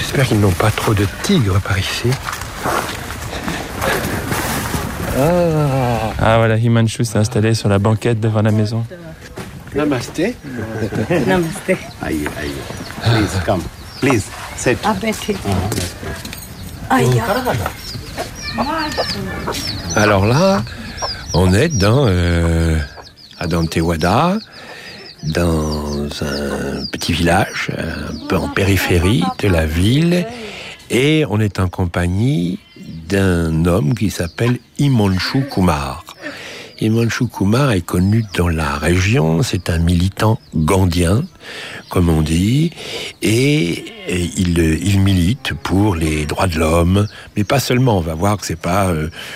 J'espère qu'ils n'ont pas trop de tigres par ici. Ah voilà, Himanshu s'est installé sur la banquette devant la maison. Namasté. Namaste. Aïe. Please, come. Please, sit. Alors là, on est à Dantewada, dans un petit village, un peu en périphérie de la ville, et on est en compagnie d'un homme qui s'appelle Himanshu Kumar. Himanshu Kumar est connu dans la région, c'est un militant gandhien, comme on dit, et il milite pour les droits de l'homme, mais pas seulement. On va voir que c'est pas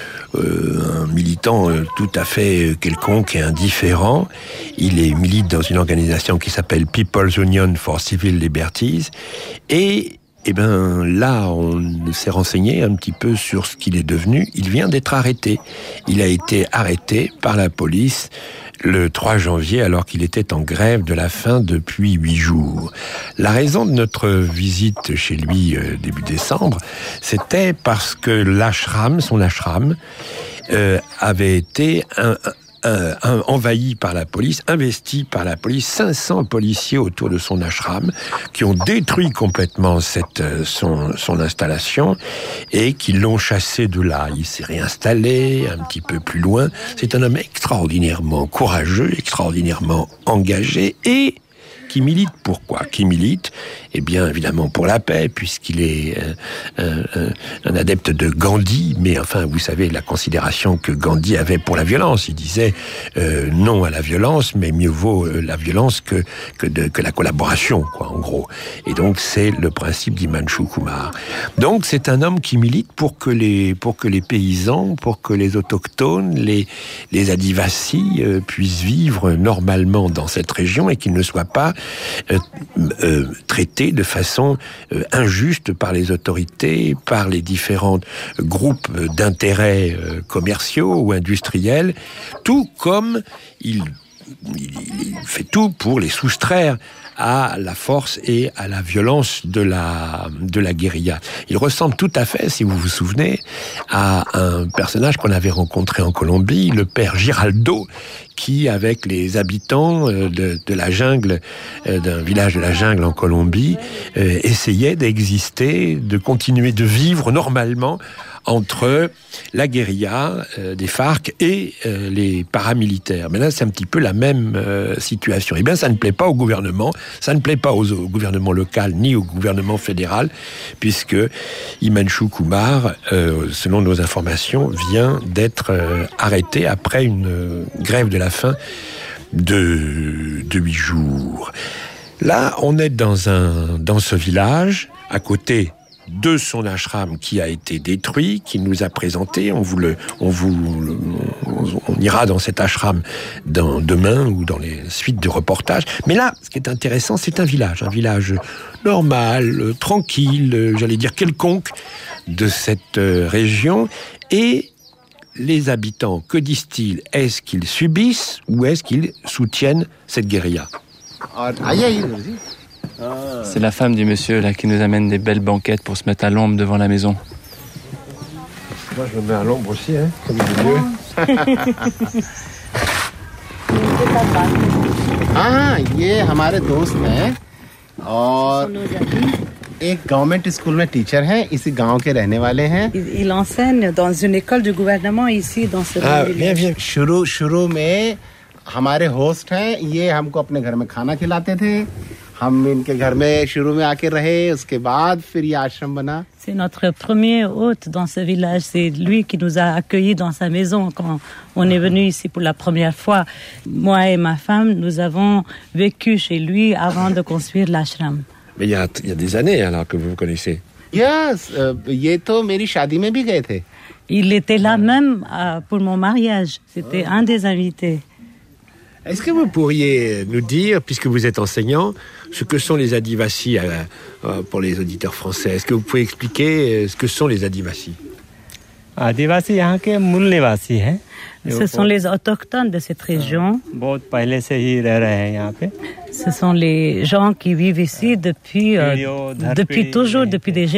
un militant tout à fait quelconque et indifférent. Il milite dans une organisation qui s'appelle People's Union for Civil Liberties, et là, on s'est renseigné un petit peu sur ce qu'il est devenu. Il vient d'être arrêté. Il a été arrêté par la police le 3 janvier, alors qu'il était en grève de la faim depuis 8 jours. La raison de notre visite chez lui début décembre, c'était parce que son ashram, avait été envahi par la police, investi par la police, 500 policiers autour de son ashram qui ont détruit complètement son installation et qui l'ont chassé de là. Il s'est réinstallé un petit peu plus loin. C'est un homme extraordinairement courageux, extraordinairement engagé et qui milite pourquoi ? Qui milite, eh bien, évidemment, pour la paix, puisqu'il est un adepte de Gandhi, mais enfin, vous savez, la considération que Gandhi avait pour la violence. Il disait non à la violence, mais mieux vaut la violence que la collaboration, quoi, en gros. Et donc, c'est le principe d'Himanshu Kumar. Donc, c'est un homme qui milite pour que les paysans, pour que les autochtones, les Adivasis puissent vivre normalement dans cette région et qu'ils ne soient pas traités de façon injuste par les autorités, par les différents groupes d'intérêts commerciaux ou industriels, tout comme il fait tout pour les soustraire à la force et à la violence de la guérilla. Il ressemble tout à fait, si vous vous souvenez, à un personnage qu'on avait rencontré en Colombie, le père Giraldo, qui, avec les habitants de la jungle, d'un village de la jungle en Colombie, essayait d'exister, de continuer de vivre normalement entre la guérilla des FARC et les paramilitaires. Mais là, c'est un petit peu la même situation. Eh bien, ça ne plaît pas au gouvernement, ça ne plaît pas au gouvernement local ni au gouvernement fédéral, puisque Himanshu Kumar, selon nos informations, vient d'être arrêté après une grève de la faim de 8 jours. Là, on est dans ce village, à côté de son ashram qui a été détruit, qu'il nous a présenté. On ira dans cet ashram demain ou dans les suites de reportages. Mais là, ce qui est intéressant, c'est un village normal, tranquille, j'allais dire quelconque de cette région. Et les habitants, que disent-ils ? Est-ce qu'ils subissent ou est-ce qu'ils soutiennent cette guérilla ? C'est la femme du monsieur là qui nous amène des belles banquettes pour se mettre à l'ombre devant la maison. Moi je me mets à l'ombre aussi, comme il est mieux. हाँ ये हमारे दोस्त हैं और एक government school में टीचर हैं इसी गांव के रहने वाले हैं Il enseigne dans une école du gouvernement ici dans ce village. शुरू में हमारे होस्ट हैं ये हमको अपने घर में खाना खिलाते थे हम इनके घर में शुरू में आके रहे उसके बाद फिर ये आश्रम बना C'est notre premier hôte dans ce village. C'est lui qui nous a accueillis dans sa maison quand on est venu ici pour la première fois. Moi et ma femme, nous avons vécu chez lui avant de construire l'ashram. Mais il y a des années alors que vous vous connaissez. Yes, ये तो मेरी शादी में भी गए थे. Il était là même pour mon mariage. C'était un des invités. Est-ce que vous pourriez nous dire, puisque vous êtes enseignant, ce que sont les Adivasis pour les auditeurs français ? Est-ce que vous pouvez expliquer ce que sont les Adivasis ? आदिवासी यहाँ के मूल निवासी हैं Ce sont les autochtones de cette région. बहुत पहले से ही रह रहे हैं यहाँ पे. Ce sont les gens qui vivent ici depuis toujours, depuis des générations.